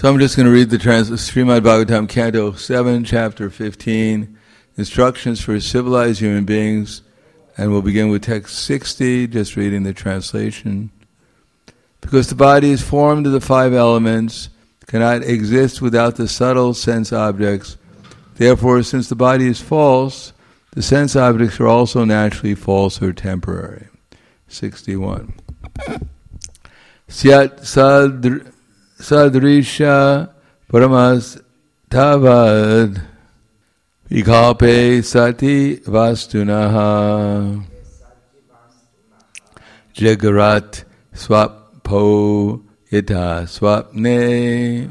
So I'm just going to read the Srimad Bhagavatam, Canto 7, Chapter 15, Instructions for Civilized Human Beings, and we'll begin with text 60, just reading the translation. Because the body is formed of the five elements, cannot exist without the subtle sense objects. Therefore, since the body is false, the sense objects are also naturally false or temporary. 61. Syat sadrisha paramas tavad vikalpe sati vastunaha jagarat swapo yata swapne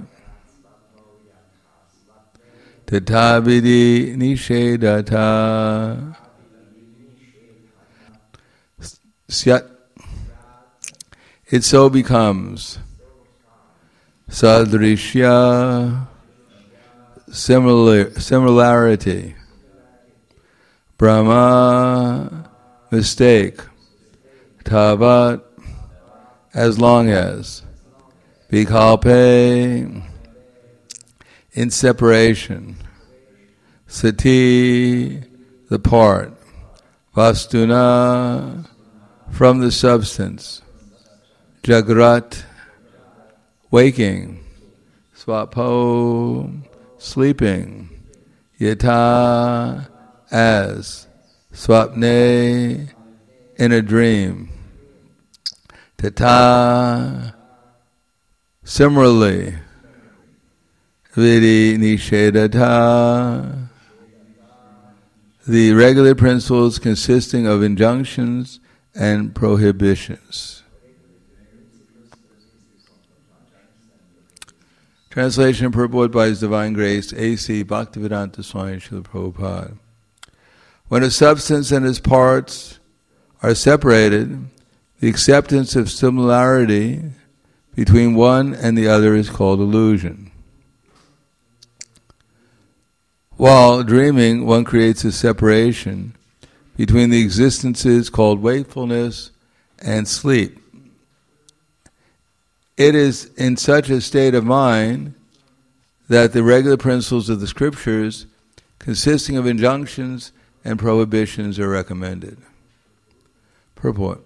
tatabidi nishedata. Syat, it so becomes. Sadrishya, similarity. Brahma, mistake. Tavat, as long as. Vikalpe, in separation. Sati, the part. Vastuna, from the substance. Jagrat, waking. Swapo, sleeping. Yata, as. Swapne, in a dream. Tata, similarly. Vidi nishedata, the regular principles consisting of injunctions and prohibitions. Translation and purport by His Divine Grace, A.C. Bhaktivedanta Swami Srila Prabhupada. When a substance and its parts are separated, the acceptance of similarity between one and the other is called illusion. While dreaming, one creates a separation between the existences called wakefulness and sleep. It is in such a state of mind that the regular principles of the scriptures, consisting of injunctions and prohibitions, are recommended. Purport.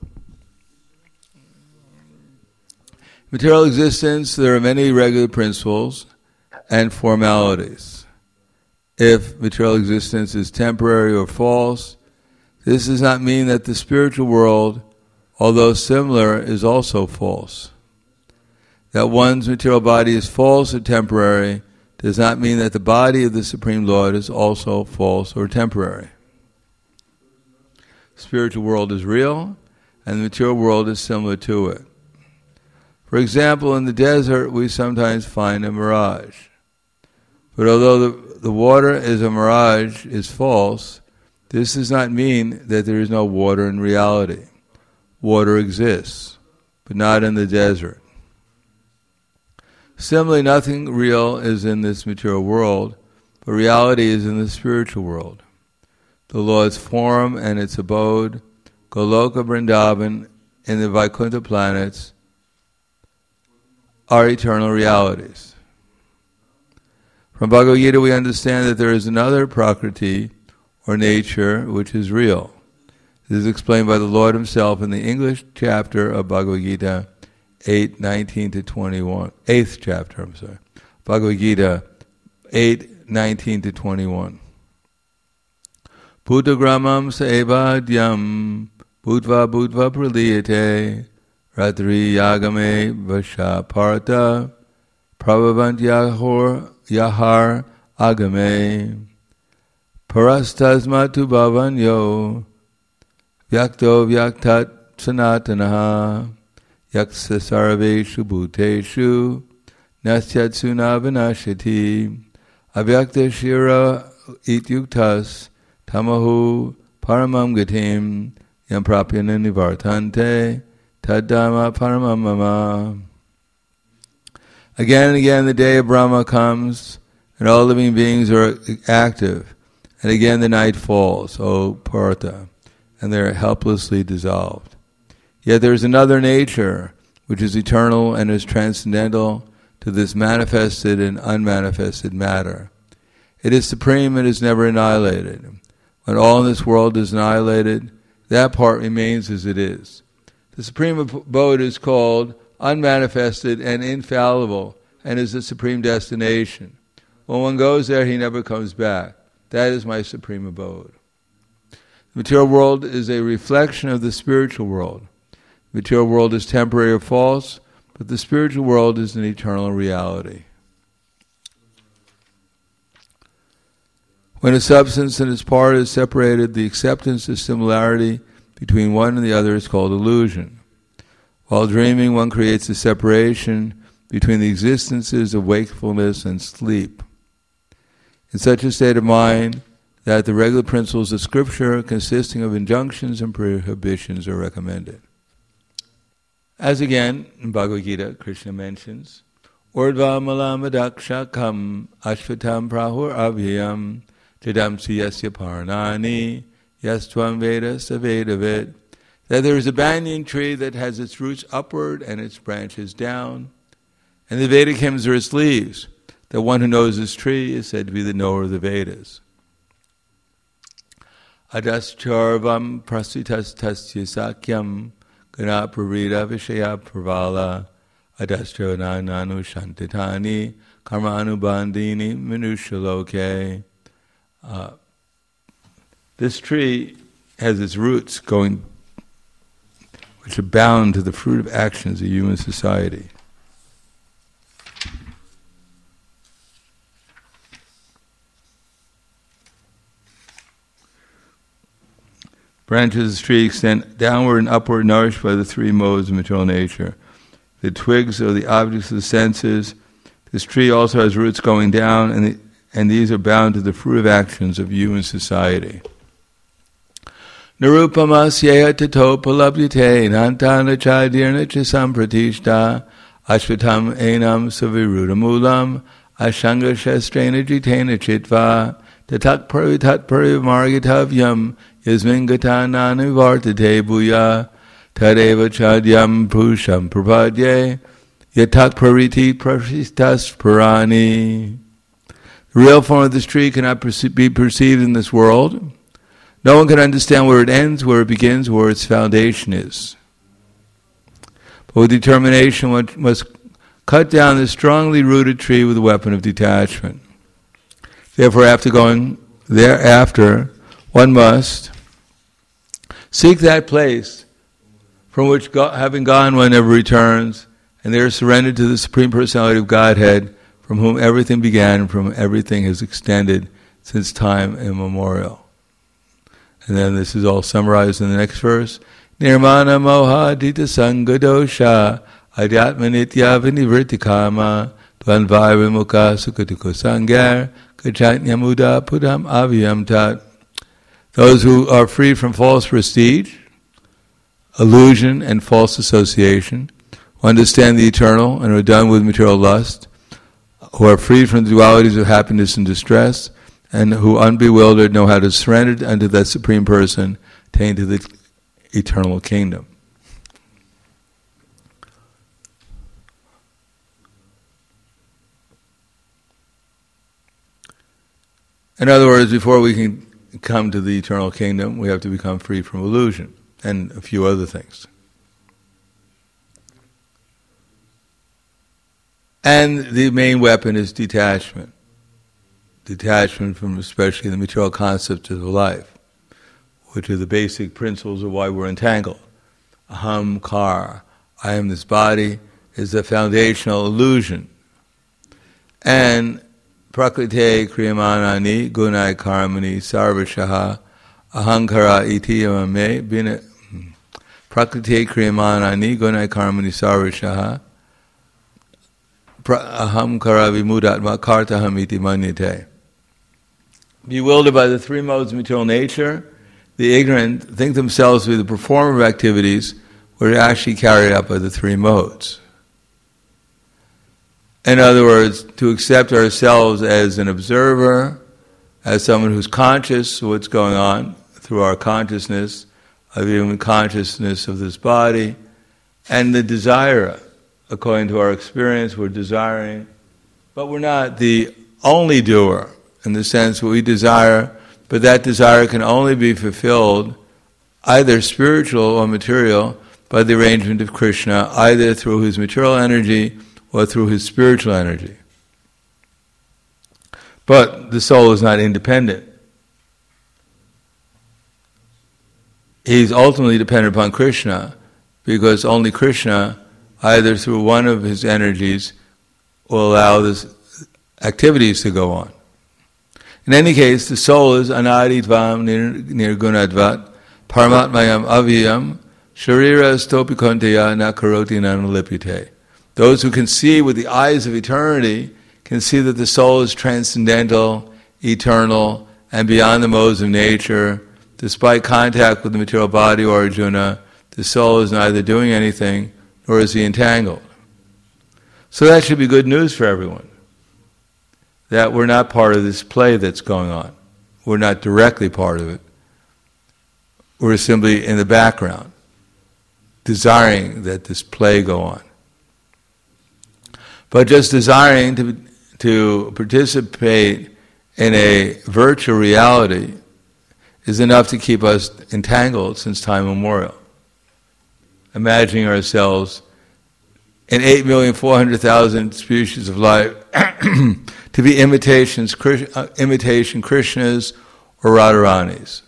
Material existence, there are many regular principles and formalities. If material existence is temporary or false, this does not mean that the spiritual world, although similar, is also false. That one's material body is false or temporary does not mean that the body of the Supreme Lord is also false or temporary. The spiritual world is real, and the material world is similar to it. For example, in the desert, we sometimes find a mirage. But although the water is a mirage, is false, this does not mean that there is no water in reality. Water exists, but not in the desert. Similarly, nothing real is in this material world, but reality is in the spiritual world. The Lord's form and its abode, Goloka Vrindavan, and the Vaikuntha planets are eternal realities. From Bhagavad Gita we understand that there is another prakriti, or nature, which is real. This is explained by the Lord Himself in the English chapter of Bhagavad Gita 8:19-21. 8th chapter, Bhagavad Gita 8:19-21. Bhutagramam saevadyam bhutva bhutva praliyate ratri yagame vasha parata pravavant yahar agame parastasmatu bhavanyo vyakto vyaktat sanatanaha yaksa sarveshu bhuteshu nasyatsuna vinashati avyakta shira ityuktas tamahu paramam gatim yam prapyana nivartante taddama paramam mama. Again and again the day of Brahma comes and all living beings are active, and again the night falls, O Partha, and they are helplessly dissolved. Yet there is another nature which is eternal and is transcendental to this manifested and unmanifested matter. It is supreme and is never annihilated. When all in this world is annihilated, that part remains as it is. The supreme abode is called unmanifested and infallible, and is the supreme destination. When one goes there, he never comes back. That is my supreme abode. The material world is a reflection of the spiritual world. The material world is temporary or false, but the spiritual world is an eternal reality. When a substance and its part is separated, the acceptance of similarity between one and the other is called illusion. While dreaming, one creates a separation between the existences of wakefulness and sleep. In such a state of mind, that the regular principles of Scripture, consisting of injunctions and prohibitions, are recommended. As again, in Bhagavad Gita, Krishna mentions, Urdva malamadakshakam ashvatam prahur abhyam jadamsi yasya parnani yastvam veda savedavid, that there is a banyan tree that has its roots upward and its branches down, and the Vedic hymns are its leaves. The one who knows this tree is said to be the knower of the Vedas. Adascharvam prasitas tasya sakyam gana prarita vishaya pravala adascharvananu shantitani karmanu bandini minushaloke. This tree has its roots going, which are bound to the fruit of actions of human society. Branches of the tree extend downward and upward, nourished by the three modes of material nature. The twigs are the objects of the senses. This tree also has roots going down, and these are bound to the fruit of actions of human society. Narupamasya tato palabhyate nantana chadirna chisampratishta ashvatam enam savirudamulam ashanga shastrena jitena chitva tatat parimargitavyam yasmin gatanani vartate bhuya tadeva chadyam pusham prapadye yatat pariti prashistas parani. The real form of this tree cannot be perceived in this world. No one can understand where it ends, where it begins, where its foundation is. But with determination, one must cut down this strongly rooted tree with a weapon of detachment. Therefore, after going thereafter, one must seek that place from which, having gone, one never returns, and there surrendered to the Supreme Personality of Godhead, from whom everything began and from whom everything has extended since time immemorial. And then this is all summarized in the next verse. Nirmana moha dita sangha dosha adhyatma nitya vinivritikama dvanvai vimukha sukatuko sangar kachantyamuda pudam avyam tat. Those who are free from false prestige, illusion, and false association, who understand the eternal and are done with material lust, who are free from the dualities of happiness and distress, and who unbewildered know how to surrender unto that Supreme Person, attain to the eternal kingdom. In other words, before we can come to the eternal kingdom, we have to become free from illusion and a few other things. And the main weapon is detachment. Detachment from especially the material concepts of life, which are the basic principles of why we're entangled. Aham, kar, I am this body, is the foundational illusion. And prakrite kriyamanani gunai karmani sarvashaha ahankara iti yamame bina prakrite kriyamanani gunai karmani sarvashaha ahamkara vimudatma kartaham iti manyate. Bewildered by the three modes of material nature, the ignorant think themselves to be the performer of activities which are actually carried out by the three modes. In other words, to accept ourselves as an observer, as someone who's conscious of what's going on through our consciousness, of even consciousness of this body, and the desire according to our experience, we're desiring, but we're not the only doer, in the sense that we desire, but that desire can only be fulfilled, either spiritual or material, by the arrangement of Krishna, either through his material energy or through his spiritual energy. But the soul is not independent. He's ultimately dependent upon Krishna, because only Krishna, either through one of his energies, will allow these activities to go on. In any case, the soul is anaditvam nirgunadvat paramatmayam avyam sharira stopikonteya na karoti nanulipite. Those who can see with the eyes of eternity can see that the soul is transcendental, eternal, and beyond the modes of nature. Despite contact with the material body or Arjuna, the soul is neither doing anything nor is he entangled. So that should be good news for everyone, that we're not part of this play that's going on. We're not directly part of it. We're simply in the background, desiring that this play go on. But just desiring to participate in a virtual reality is enough to keep us entangled since time immemorial. Imagining ourselves in 8,400,000 species of life to be imitation Krishnas or Radharanis.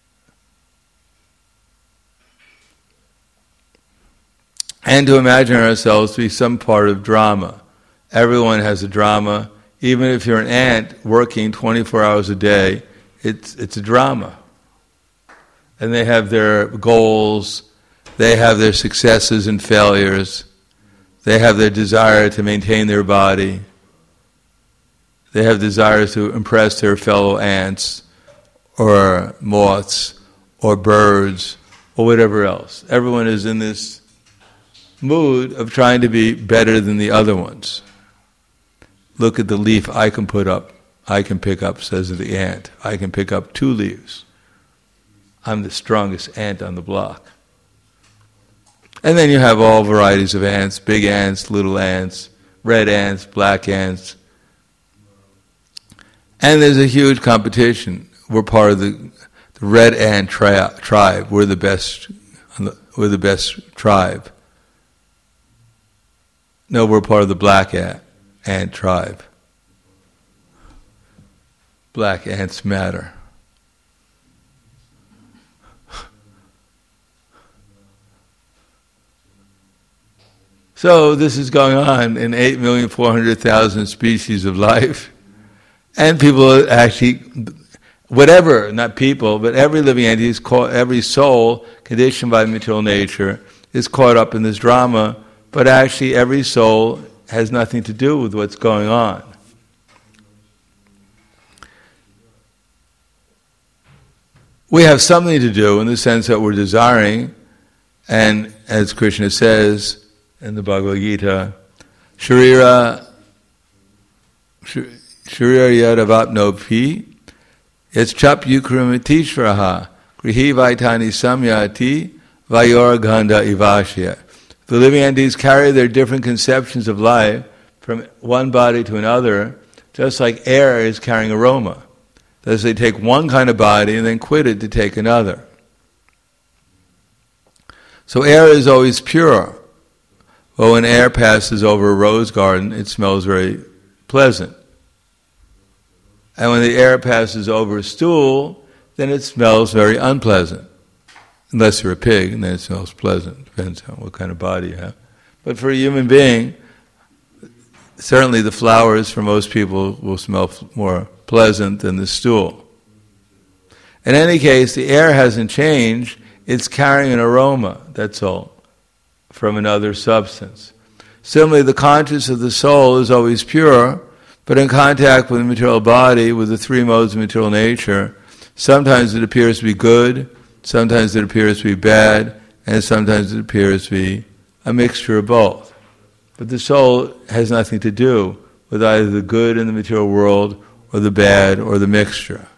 And to imagine ourselves to be some part of drama. Everyone has a drama. Even if you're an ant working 24 hours a day, it's a drama. And they have their goals, they have their successes and failures, they have their desire to maintain their body, they have desires to impress their fellow ants, or moths, or birds, or whatever else. Everyone is in this mood of trying to be better than the other ones. Look at the leaf I can pick up, says the ant. I can pick up 2 leaves. I'm the strongest ant on the block. And then you have all varieties of ants, big ants, little ants, red ants, black ants. And there's a huge competition. We're part of the red ant tribe. We're the best tribe. No, we're part of the black ant tribe. Black ants matter. So this is going on in 8,400,000 species of life. And people actually, whatever, not people, but every living entity, every soul conditioned by material nature is caught up in this drama, but actually every soul has nothing to do with what's going on. We have something to do in the sense that we're desiring, and as Krishna says in the Bhagavad Gita, Sharira yadavapnopi yaschap yukrimitishvaraha grihi vaitani samyati vayoraganda ivashya. The living entities carry their different conceptions of life from one body to another, just like air is carrying aroma. Thus they take one kind of body and then quit it to take another. So air is always pure. Well, when air passes over a rose garden, it smells very pleasant. And when the air passes over a stool, then it smells very unpleasant. Unless you're a pig, and then it smells pleasant. Depends on what kind of body you have. But for a human being, certainly the flowers for most people will smell more pleasant than the stool. In any case, the air hasn't changed. It's carrying an aroma, that's all, from another substance. Similarly, the consciousness of the soul is always pure, but in contact with the material body, with the 3 modes of material nature, sometimes it appears to be good, sometimes it appears to be bad, and sometimes it appears to be a mixture of both. But the soul has nothing to do with either the good in the material world or the bad or the mixture.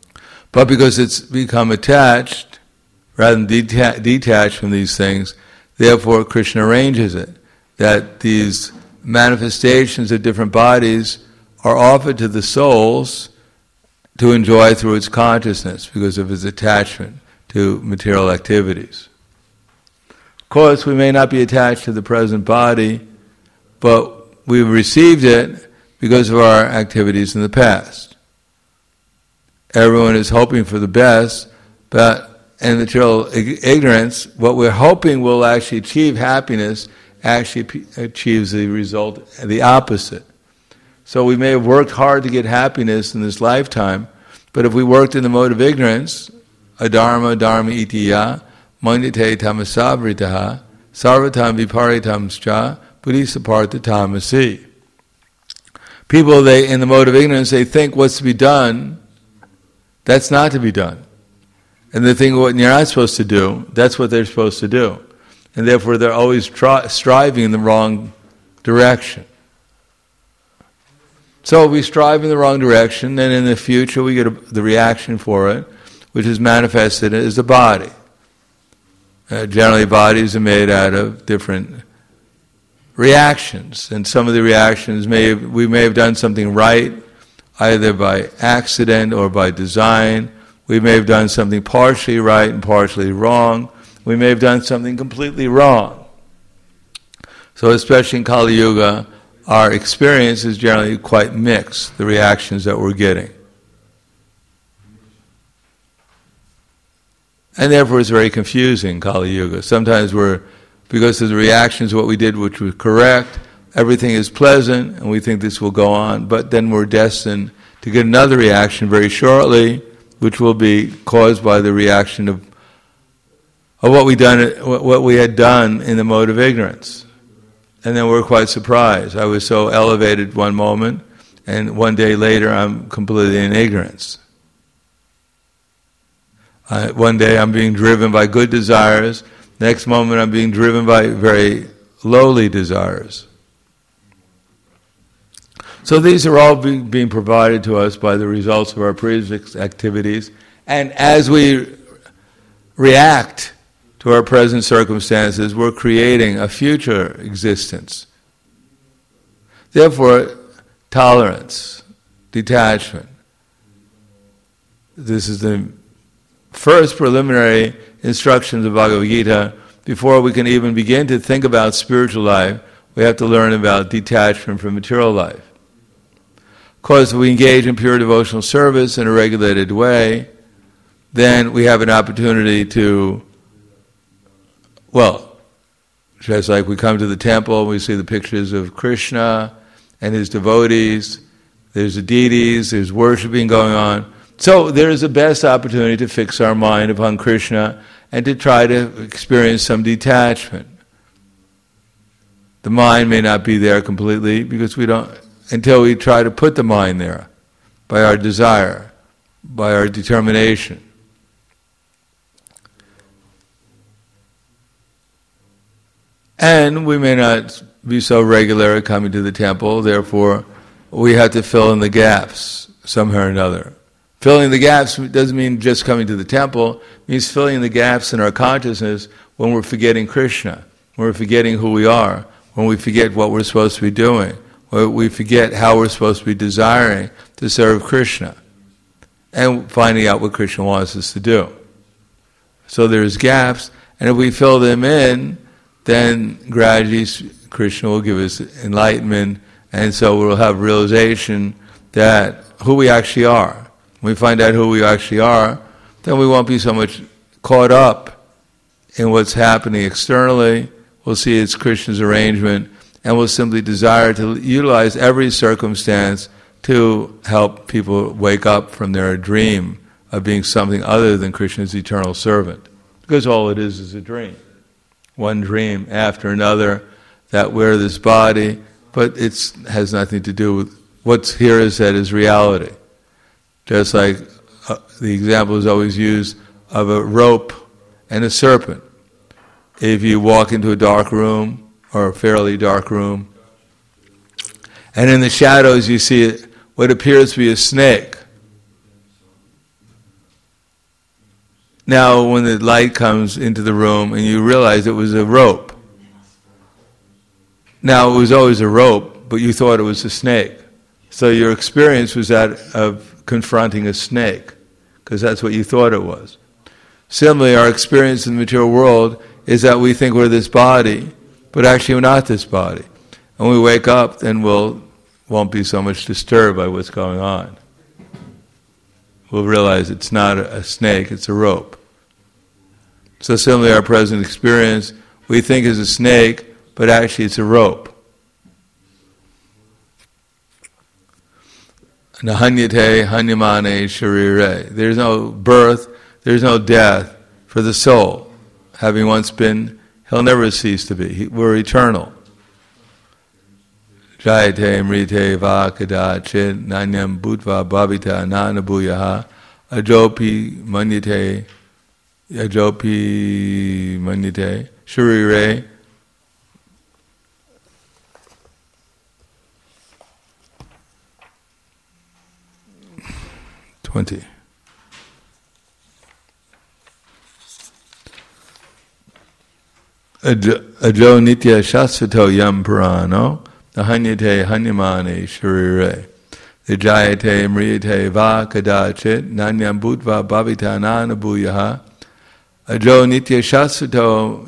But because it's become attached, rather than detached from these things, Therefore, Krishna arranges it, that these manifestations of different bodies are offered to the souls to enjoy through its consciousness because of its attachment to material activities. Of course, we may not be attached to the present body, but we've received it because of our activities in the past. Everyone is hoping for the best, but in material ignorance, what we're hoping will actually achieve happiness actually achieves the result, the opposite. So we may have worked hard to get happiness in this lifetime, but if we worked in the mode of ignorance, adharma dharma itiya, mandite tamasavritaha, sarvatam viparitamscha, buddhisapartha tamasi. People, in the mode of ignorance, they think what's to be done, that's not to be done. And they think what you're not supposed to do, that's what they're supposed to do. And therefore they're always striving in the wrong direction. So we strive in the wrong direction, and in the future we get the reaction for it, which is manifested as a body. Generally bodies are made out of different reactions, and some of the reactions we may have done something right, either by accident or by design. We may have done something partially right and partially wrong. We may have done something completely wrong. So especially in Kali Yuga, our experience is generally quite mixed, the reactions that we're getting. And therefore it's very confusing, Kali Yuga. Sometimes because of the reactions, what we did which was correct, everything is pleasant, and we think this will go on, but then we're destined to get another reaction very shortly, which will be caused by the reaction of what we had done in the mode of ignorance. And then we're quite surprised. I was so elevated one moment, and one day later I'm completely in ignorance. One day I'm being driven by good desires, next moment I'm being driven by very lowly desires. So these are all being provided to us by the results of our previous activities, and as we react to our present circumstances, we're creating a future existence. Therefore, tolerance, detachment. This is the first preliminary instructions of Bhagavad Gita. Before we can even begin to think about spiritual life, we have to learn about detachment from material life. Of course, if we engage in pure devotional service in a regulated way, then we have an opportunity to, just like we come to the temple, we see the pictures of Krishna and his devotees, there's the deities, there's worshiping going on. So there is the best opportunity to fix our mind upon Krishna and to try to experience some detachment. The mind may not be there completely because until we try to put the mind there by our desire, by our determination. And we may not be so regular at coming to the temple, therefore we have to fill in the gaps somehow or another. Filling the gaps doesn't mean just coming to the temple, it means filling the gaps in our consciousness when we're forgetting Krishna, when we're forgetting who we are, when we forget what we're supposed to be doing, when we forget how we're supposed to be desiring to serve Krishna, and finding out what Krishna wants us to do. So there's gaps, and if we fill them in, then gradually Krishna will give us enlightenment, and so we'll have realization that who we actually are. When we find out who we actually are, then we won't be so much caught up in what's happening externally. We'll see it's Krishna's arrangement, and we'll simply desire to utilize every circumstance to help people wake up from their dream of being something other than Krishna's eternal servant. Because all it is a dream. One dream after another, that we're this body, but it has nothing to do with what's here is said is reality. Just like the example is always used of a rope and a serpent. If you walk into a dark room, or a fairly dark room, and in the shadows you see what appears to be a snake. Now when the light comes into the room and you realize it was a rope, Now, it was always a rope, but you thought it was a snake. So your experience was that of confronting a snake, because that's what you thought it was. Similarly, our experience in the material world is that we think we're this body, but actually we're not this body. And when we wake up, then won't be so much disturbed by what's going on. We'll realize it's not a snake, it's a rope. So similarly, our present experience, we think is a snake, but actually it's a rope. Nahanyate hanyamane sharire. There's no birth, there's no death for the soul. Having once been, he'll never cease to be. We're eternal. Jayate mrite va kadachit nanyam bhutva bhavita nanabuyaha ajopi manyate sharire. Ajo nitya shasvato yam purano nahanyate hanyamane sharire vijayate mriyate va kadachit nanyam bhutva bhavita nanabuyaha ajo nitya shasvato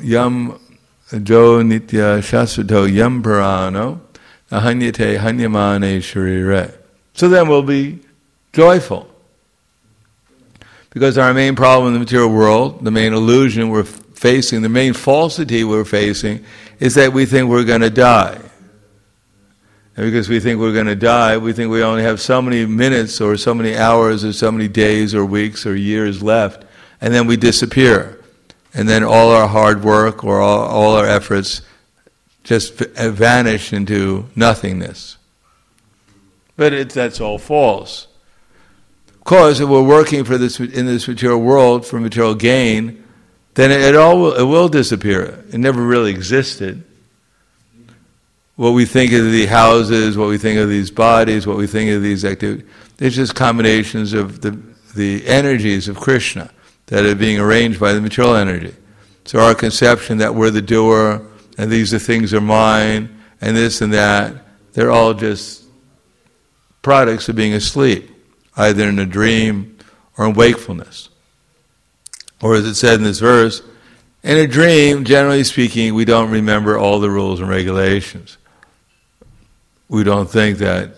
yam purano nahanyate hanyamane sharire. So then we'll be joyful. Because our main problem in the material world, the main illusion we're facing, the main falsity we're facing, is that we think we're going to die. And because we think we're going to die, we think we only have so many minutes or so many hours or so many days or weeks or years left, and then we disappear. And then all our hard work or all our efforts just vanish into nothingness. But that's all false. Of course, if we're working for this in this material world for material gain, then it will disappear. It never really existed. What we think of the houses, what we think of these bodies, what we think of these activities, they're just combinations of the energies of Krishna that are being arranged by the material energy. So our conception that we're the doer, and these things are mine, and this and that, they're all just products of being asleep, either in a dream or in wakefulness. Or as it said in this verse, in a dream, generally speaking, we don't remember all the rules and regulations. We don't think that,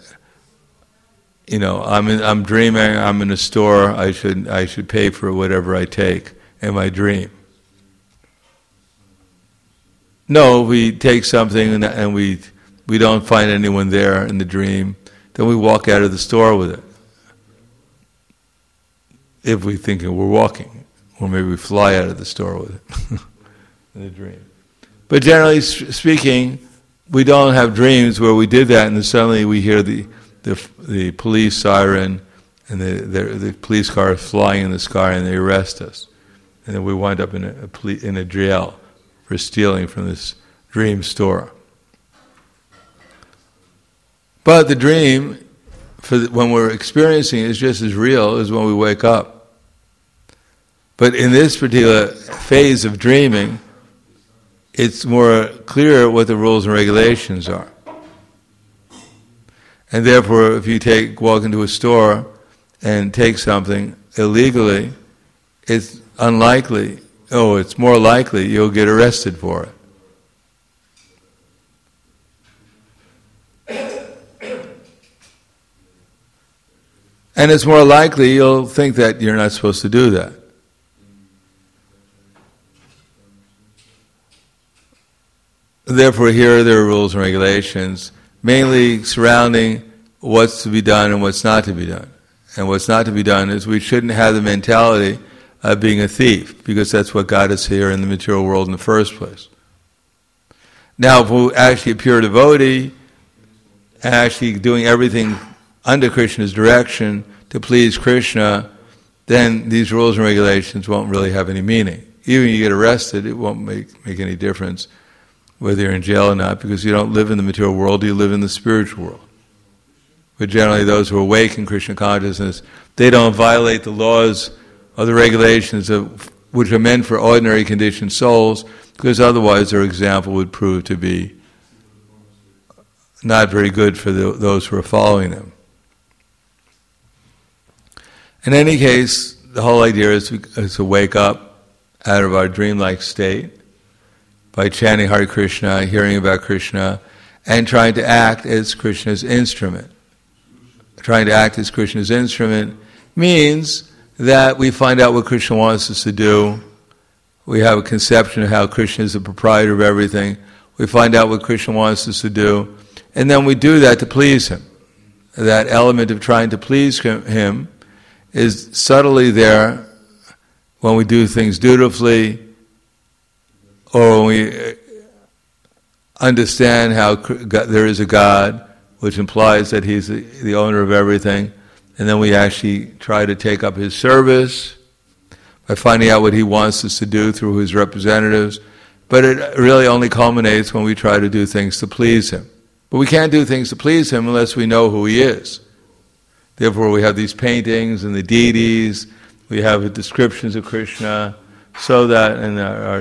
I'm dreaming, I'm in a store, I should pay for whatever I take in my dream. No, we take something and we don't find anyone there in the dream, then we walk out of the store with it. If we think we're walking, or maybe we fly out of the store with it in the dream. But generally speaking, we don't have dreams where we did that and then suddenly we hear the police siren and the police car flying in the sky and they arrest us. And then we wind up in a jail for stealing from this dream store. But the dream, when we're experiencing it, is just as real as when we wake up. But in this particular phase of dreaming, it's more clear what the rules and regulations are. And therefore, if you walk into a store and take something illegally, it's more likely you'll get arrested for it. And it's more likely you'll think that you're not supposed to do that. Therefore, here there are rules and regulations, mainly surrounding what's to be done and what's not to be done. And what's not to be done is we shouldn't have the mentality of being a thief, because that's what got us here in the material world in the first place. Now, if we're actually a pure devotee, and actually doing everything under Krishna's direction to please Krishna, then these rules and regulations won't really have any meaning. Even if you get arrested, it won't make any difference whether you're in jail or not, because you don't live in the material world, you live in the spiritual world. But generally those who are awake in Krishna consciousness, they don't violate the laws or the regulations which are meant for ordinary conditioned souls, because otherwise their example would prove to be not very good for those who are following them. In any case, the whole idea is to wake up out of our dreamlike state by chanting Hare Krishna, hearing about Krishna, and trying to act as Krishna's instrument. Trying to act as Krishna's instrument means that we find out what Krishna wants us to do. We have a conception of how Krishna is the proprietor of everything. We find out what Krishna wants us to do, and then we do that to please Him. That element of trying to please Him is subtly there when we do things dutifully, or when we understand how there is a God, which implies that He's the owner of everything, and then we actually try to take up His service by finding out what He wants us to do through His representatives. But it really only culminates when we try to do things to please Him. But we can't do things to please Him unless we know who He is. Therefore we have these paintings and the deities, we have descriptions of Krishna, so that, and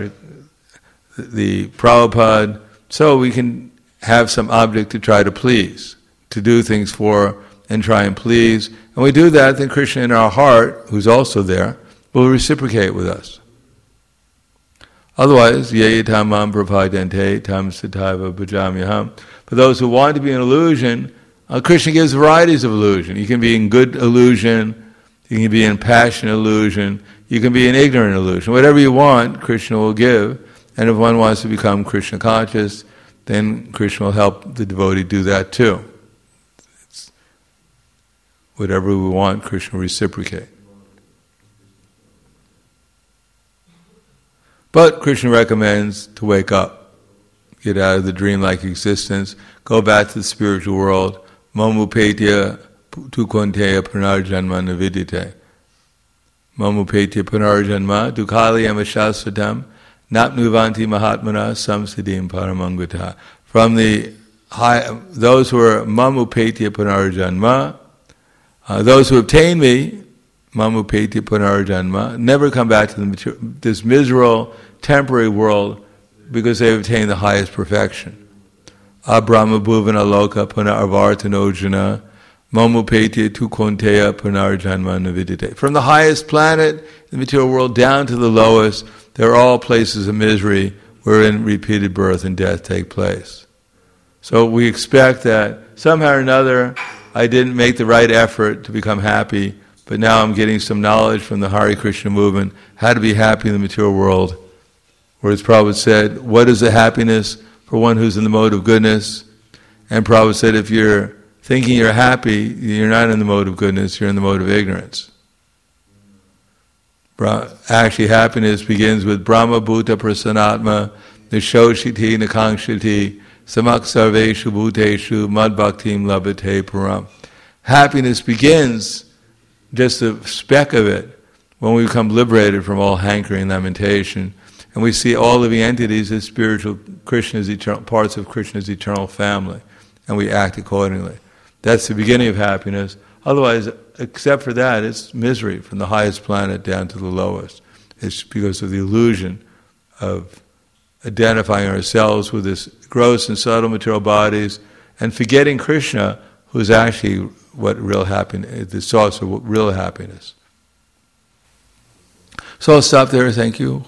the Prabhupada, so we can have some object to try to please, to do things for and try and please. And we do that, then Krishna in our heart, who's also there, will reciprocate with us. Otherwise, ye tamam prapadante tam sataiva bhajamyaham. For those who want to be in illusion, Krishna gives varieties of illusion. You can be in good illusion, you can be in passionate illusion, you can be in ignorant illusion. Whatever you want, Krishna will give. And if one wants to become Krishna conscious, then Krishna will help the devotee do that too. Whatever we want, Krishna will reciprocate. But Krishna recommends to wake up, get out of the dreamlike existence, go back to the spiritual world. Mamupetya tukonteya punarjanma navidite. Mamupetya punarjanma dukali amashasvatam napnuvanti mahatmana samsiddhim paramangata. From the high, those who are mamupetya punarjanma, those who obtain me, mamupetya punarjanma, never come back to this miserable, temporary world because they've attained the highest perfection. Abrahma bhuvana loka punarvartanojana mamupetya tukonteya punarjanma navidite. From the highest planet, the material world, down to the lowest, they're all places of misery wherein repeated birth and death take place. So we expect that somehow or another I didn't make the right effort to become happy, but now I'm getting some knowledge from the Hare Krishna movement how to be happy in the material world. Whereas Prabhupada said, what is the happiness for one who's in the mode of goodness? And Prabhupada said, if you're thinking you're happy, you're not in the mode of goodness, you're in the mode of ignorance. Actually, happiness begins with Brahma Bhuta Prasanatma Nishoshiti Nakangshiti Samak Sarveshu Bhuteshu Mad Bhaktim Labhate Param. Happiness begins, just a speck of it, when we become liberated from all hankering and lamentation, and we see all living entities as spiritual Krishna's eternal parts of Krishna's eternal family, and we act accordingly. That's the beginning of happiness. Otherwise, except for that, it's misery from the highest planet down to the lowest. It's because of the illusion of identifying ourselves with this gross and subtle material bodies and forgetting Krishna, who's actually what real happiness, the source of real happiness. So I'll stop there. Thank you.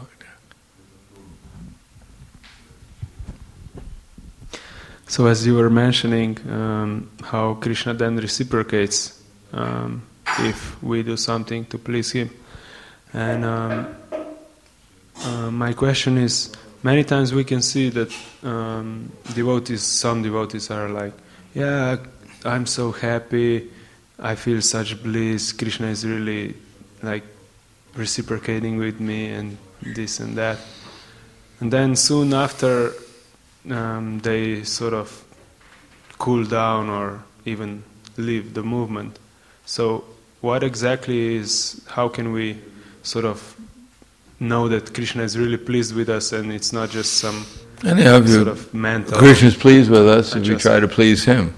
So as you were mentioning, how Krishna then reciprocates if we do something to please Him. And my question is, many times we can see that some devotees are like, yeah, I'm so happy, I feel such bliss, Krishna is really like reciprocating with me and this and that. And then soon after, they sort of cool down or even leave the movement. So what exactly is, how can we sort of know that Krishna is really pleased with us and it's not just some sort of mental... Krishna is pleased with us if we try to please Him.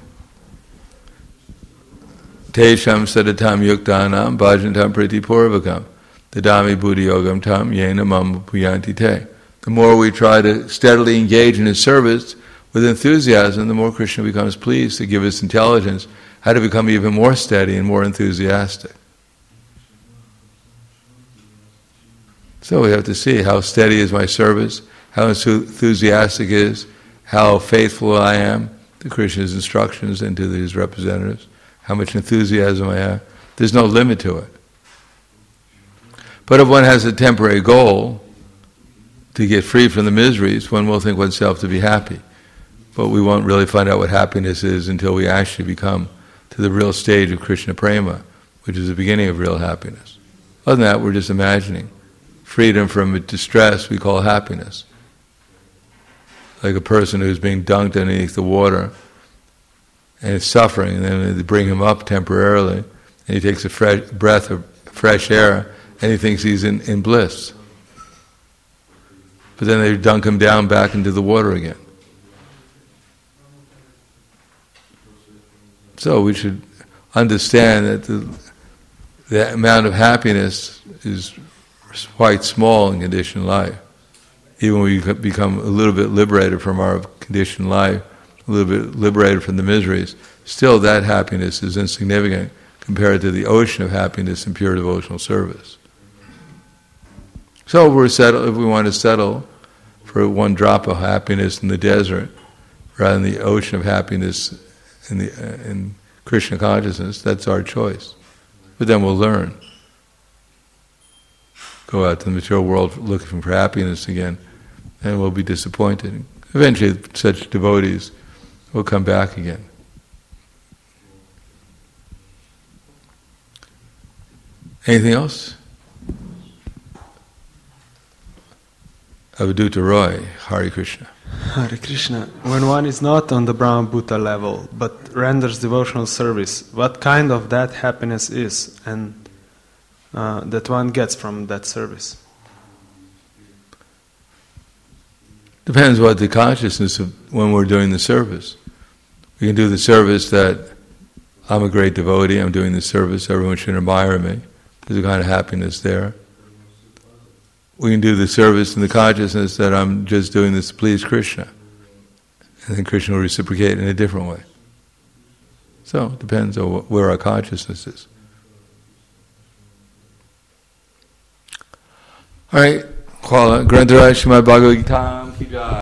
Tesham sadatam yuktanam bhajantam priti purvakam dadami buddhi yogam tam yena mam puyanti te. The more we try to steadily engage in His service, With enthusiasm, the more Krishna becomes pleased to give us intelligence how to become even more steady and more enthusiastic. So we have to see how steady is my service, how enthusiastic it is, how faithful I am to Krishna's instructions and to his representatives, how much enthusiasm I have. There's no limit to it. But if one has a temporary goal to get free from the miseries, one will think oneself to be happy. But we won't really find out what happiness is until we actually become to the real stage of Krishna Prema, which is the beginning of real happiness. Other than that, we're just imagining. Freedom from distress we call happiness. Like a person who's being dunked underneath the water and is suffering, and then they bring him up temporarily, and he takes a fresh breath of fresh air, and he thinks he's in bliss. But then they dunk him down back into the water again. So we should understand that the amount of happiness is quite small in conditioned life. Even when we become a little bit liberated from our conditioned life, a little bit liberated from the miseries, still that happiness is insignificant compared to the ocean of happiness in pure devotional service. So if we want to settle for one drop of happiness in the desert, rather than the ocean of happiness in Krishna consciousness, that's our choice. But then we'll learn. Go out to the material world looking for happiness again, and we'll be disappointed. Eventually, such devotees will come back again. Anything else? Avadhuta Roy, Hare Krishna. Hare Krishna. When one is not on the Brahma-Bhuta level, but renders devotional service, what kind of that happiness is, and that one gets from that service? Depends what the consciousness of when we're doing the service. We can do the service that I'm a great devotee, I'm doing the service, everyone should admire me. There's a kind of happiness there. We can do the service in the consciousness that I'm just doing this to please Krishna. And then Krishna will reciprocate in a different way. So it depends on where our consciousness is. All right. Grantharaj Srimad Bhagavad Gita.